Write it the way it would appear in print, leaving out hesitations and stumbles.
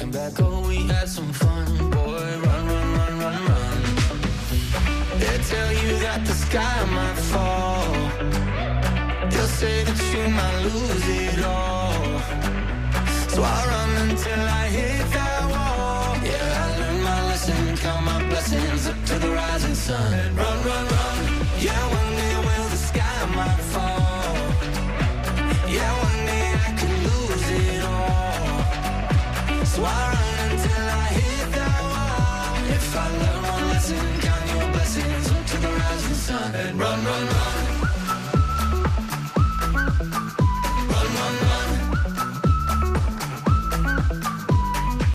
back, oh, we had some fun. Boy, run, run, run, run, run. They tell you that the sky might fall. They'll say that you might lose it all. So I run until I hit that wall. Yeah, I learned my lesson, count my blessings up to the rising sun. Run, run, run.